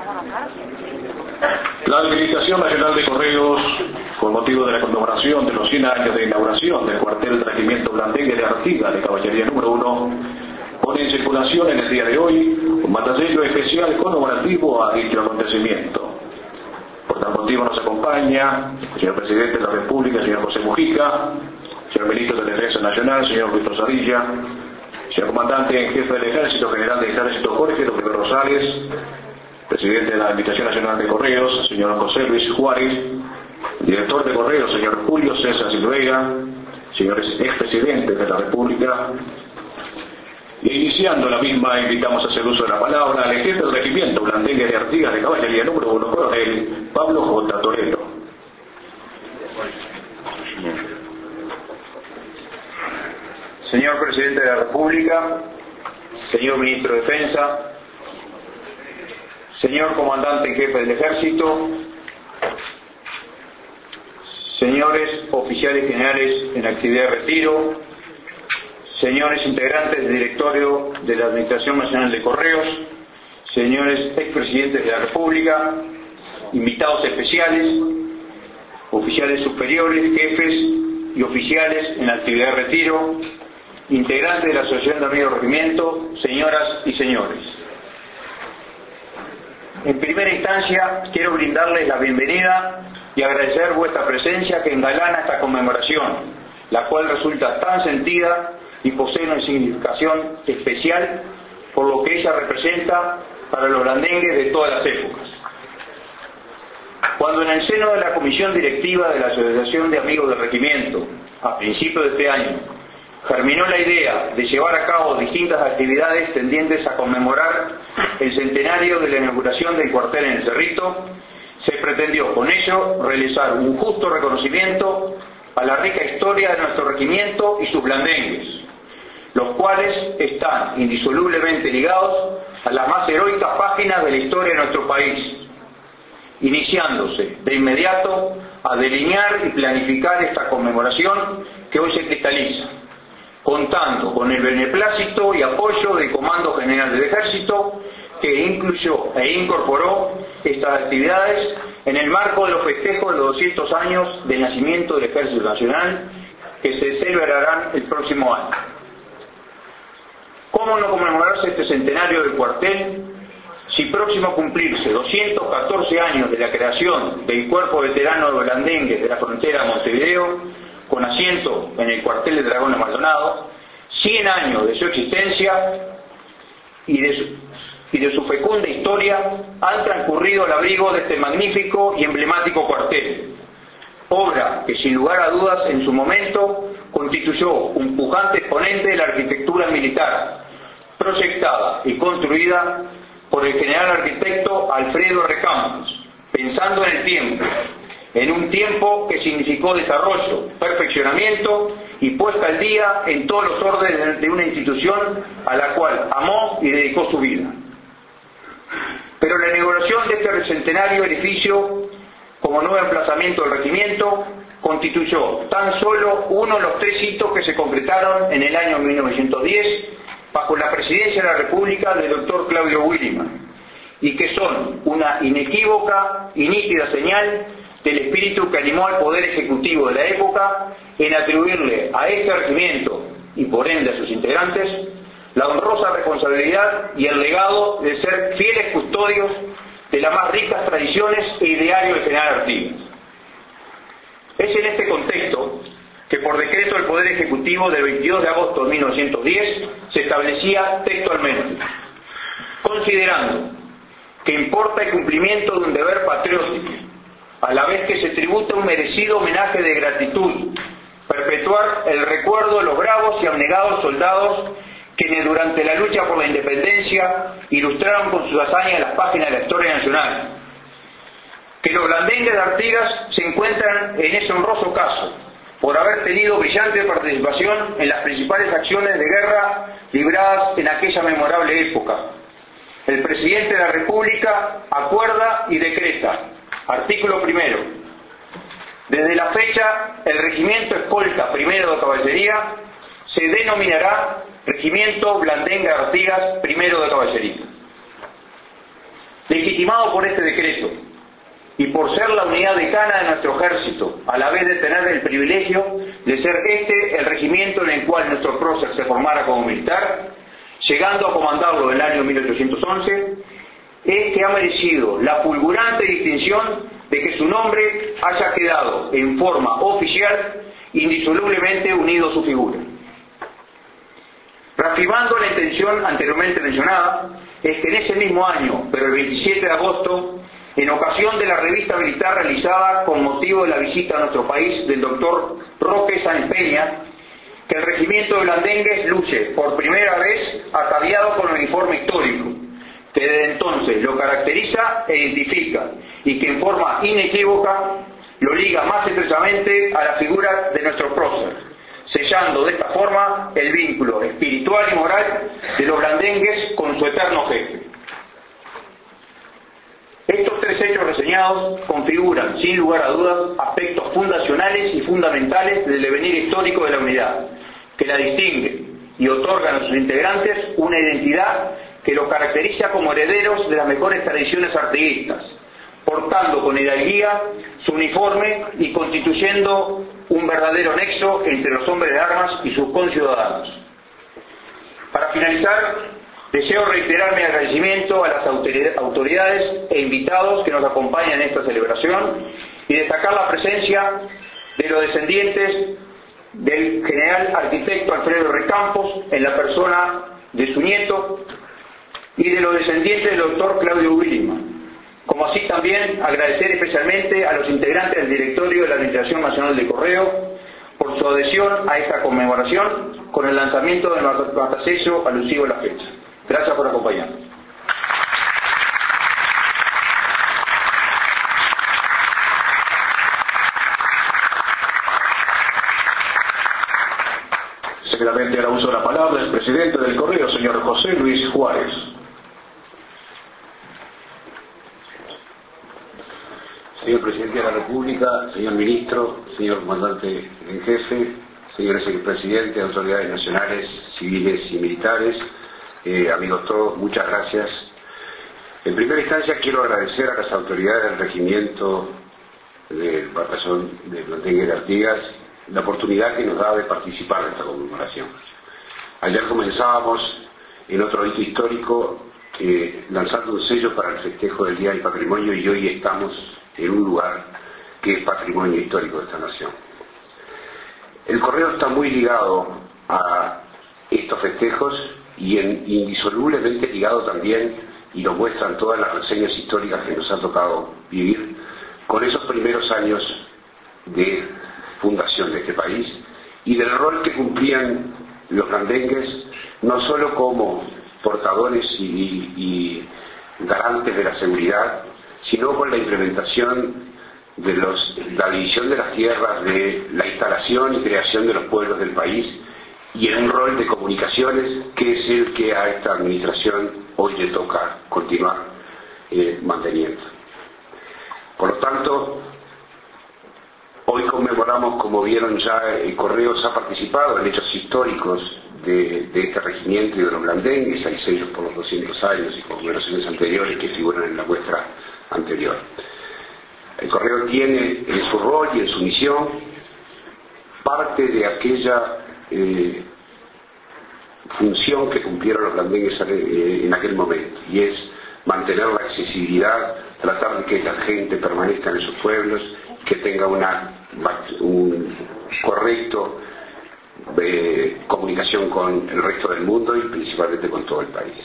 La Administración Nacional de Correos, con motivo de la conmemoración de los 100 años de inauguración del cuartel del Regimiento Blandengue de Artigas de Caballería número 1, pone en circulación en el día de hoy un matasello especial conmemorativo a dicho acontecimiento. Por tal motivo nos acompaña el señor Presidente de la República, señor José Mujica, señor Ministro de Defensa Nacional, señor Luis Rosarilla, señor Comandante en Jefe del Ejército, General de Ejército Jorge W. Rosales, Presidente de la Administración Nacional de Correos, señor José Luis Juárez, Director de Correos, señor Julio César Silvega, señores expresidentes de la República. Y iniciando la misma, invitamos a hacer uso de la palabra al jefe del Regimiento Blandengue de Artigas de Caballería número 1, coronel Pablo J. Torero. Señor Presidente de la República, señor Ministro de Defensa, señor Comandante en Jefe del Ejército, señores oficiales generales en actividad de retiro, señores integrantes del directorio de la Administración Nacional de Correos, señores expresidentes de la República, invitados especiales, oficiales superiores, jefes y oficiales en actividad de retiro, integrantes de la Asociación de Amigos del Regimiento, señoras y señores. En primera instancia, quiero brindarles la bienvenida y agradecer vuestra presencia que engalana esta conmemoración, la cual resulta tan sentida y posee una significación especial por lo que ella representa para los blandengues de todas las épocas. Cuando en el seno de la Comisión Directiva de la Asociación de Amigos del Regimiento, a principios de este año, germinó la idea de llevar a cabo distintas actividades tendientes a conmemorar el centenario de la inauguración del cuartel en el Cerrito, se pretendió con ello realizar un justo reconocimiento a la rica historia de nuestro regimiento y sus blandengues, los cuales están indisolublemente ligados a las más heroicas páginas de la historia de nuestro país, iniciándose de inmediato a delinear y planificar esta conmemoración que hoy se cristaliza, contando con el beneplácito y apoyo del Comando General del Ejército, que incluyó e incorporó estas actividades en el marco de los festejos de los 200 años del nacimiento del Ejército Nacional, que se celebrarán el próximo año. ¿Cómo no conmemorarse este centenario del cuartel si próximo a cumplirse 214 años de la creación del Cuerpo Veterano de Blandengues de la frontera de Montevideo, con asiento en el cuartel de Dragón de Maldonado, 100 años de su existencia y de su fecunda historia han transcurrido al abrigo de este magnífico y emblemático cuartel, obra que sin lugar a dudas en su momento constituyó un pujante exponente de la arquitectura militar, proyectada y construida por el general arquitecto Alfredo R. Campos, pensando en el tiempo, en un tiempo que significó desarrollo, perfeccionamiento y puesta al día en todos los órdenes de una institución a la cual amó y dedicó su vida. Pero la inauguración de este centenario edificio como nuevo emplazamiento del regimiento constituyó tan solo uno de los 3 hitos que se concretaron en el año 1910 bajo la presidencia de la República del doctor Claudio Williman, y que son una inequívoca y nítida señal del espíritu que animó al Poder Ejecutivo de la época en atribuirle a este regimiento, y por ende a sus integrantes, la honrosa responsabilidad y el legado de ser fieles custodios de las más ricas tradiciones e idearios del general Artigas. Es en este contexto que por decreto del Poder Ejecutivo del 22 de agosto de 1910 se establecía textualmente: considerando que importa el cumplimiento de un deber patriótico, a la vez que se tributa un merecido homenaje de gratitud, perpetuar el recuerdo de los bravos y abnegados soldados quienes durante la lucha por la independencia ilustraron con sus hazañas las páginas de la historia nacional, que los blandengues de Artigas se encuentran en ese honroso caso, por haber tenido brillante participación en las principales acciones de guerra libradas en aquella memorable época. El Presidente de la República acuerda y decreta, artículo primero: desde la fecha, el Regimiento Escolta Primero de Caballería se denominará Regimiento Blandengue Artigas Primero de Caballería. Legitimado por este decreto y por ser la unidad decana de nuestro ejército, a la vez de tener el privilegio de ser este el regimiento en el cual nuestro prócer se formara como militar, llegando a comandarlo en el año 1811, es que ha merecido la fulgurante distinción de que su nombre haya quedado en forma oficial indisolublemente unido a su figura. Reafirmando la intención anteriormente mencionada, es que en ese mismo año, pero el 27 de agosto, en ocasión de la revista militar realizada con motivo de la visita a nuestro país del doctor Roque Sáenz Peña, que el regimiento de Blandengues luce por primera vez ataviado con el uniforme histórico, que desde entonces lo caracteriza e identifica, y que en forma inequívoca lo liga más estrechamente a la figura de nuestro prócer, sellando de esta forma el vínculo espiritual y moral de los blandengues con su eterno jefe. Estos tres hechos reseñados configuran, sin lugar a dudas, aspectos fundacionales y fundamentales del devenir histórico de la unidad, que la distingue y otorgan a sus integrantes una identidad que los caracteriza como herederos de las mejores tradiciones artiguistas, portando con hidalguía su uniforme y constituyendo un verdadero nexo entre los hombres de armas y sus conciudadanos. Para finalizar, deseo reiterar mi agradecimiento a las autoridades e invitados que nos acompañan en esta celebración y destacar la presencia de los descendientes del general arquitecto Alfredo Recampos en la persona de su nieto y de los descendientes del doctor Claudio Williman, como así también agradecer especialmente a los integrantes del directorio de la Administración Nacional de Correo por su adhesión a esta conmemoración con el lanzamiento del matasello alusivo a la fecha. Gracias por acompañarnos. Seguidamente hará uso de la palabra el presidente del Correo, señor José Luis Juárez. Señor Presidente de la República, señor Ministro, señor Comandante en Jefe, señores Presidentes, autoridades nacionales, civiles y militares, amigos todos, muchas gracias. En primera instancia quiero agradecer a las autoridades del regimiento del batallón de Blandengues de Artigas la oportunidad que nos da de participar de esta conmemoración. Ayer comenzábamos en otro hito histórico lanzando un sello para el festejo del Día del Patrimonio y hoy estamos en un lugar que es patrimonio histórico de esta nación. El Correo está muy ligado a estos festejos y indisolublemente ligado también, y lo muestran todas las reseñas históricas que nos ha tocado vivir, con esos primeros años de fundación de este país y del rol que cumplían los blandengues, no solo como portadores y garantes de la seguridad, sino con la implementación de la división de las tierras, de la instalación y creación de los pueblos del país, y en un rol de comunicaciones que es el que a esta administración hoy le toca continuar manteniendo. Por lo tanto, hoy conmemoramos, como vieron ya, el Correo ha participado en hechos históricos de este regimiento y de los blandengues. Hay sellos por los 200 años y conmemoraciones anteriores que figuran en la muestra anterior. El Correo tiene en su rol y en su misión parte de aquella función que cumplieron los blandengues en aquel momento, y es mantener la accesibilidad, tratar de que la gente permanezca en sus pueblos, que tenga un correcto comunicación con el resto del mundo y principalmente con todo el país.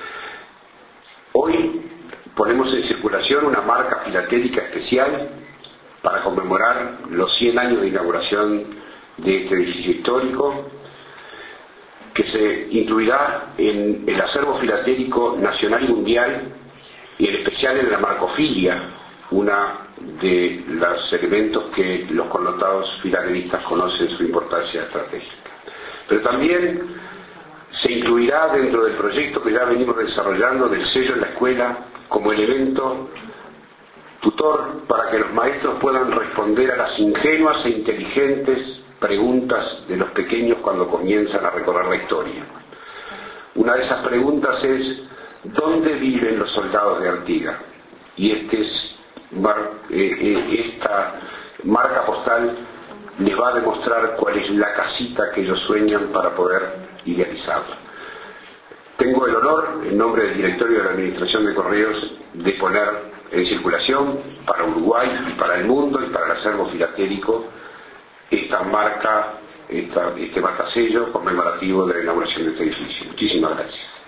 Hoy ponemos en circulación una marca filatélica especial para conmemorar los 100 años de inauguración de este edificio histórico, que se incluirá en el acervo filatélico nacional y mundial, y en especial en la marcofilia, una de los elementos que los connotados filatelistas conocen su importancia estratégica. Pero también se incluirá dentro del proyecto que ya venimos desarrollando del sello en la escuela como elemento tutor para que los maestros puedan responder a las ingenuas e inteligentes preguntas de los pequeños cuando comienzan a recorrer la historia. Una de esas preguntas es: ¿dónde viven los soldados de Artigas? Y esta marca postal les va a demostrar cuál es la casita que ellos sueñan para poder idealizarla. Tengo el honor, en nombre del directorio de la Administración de Correos, de poner en circulación para Uruguay y para el mundo y para el acervo filatélico esta marca, este matasello conmemorativo de la inauguración de este edificio. Muchísimas gracias.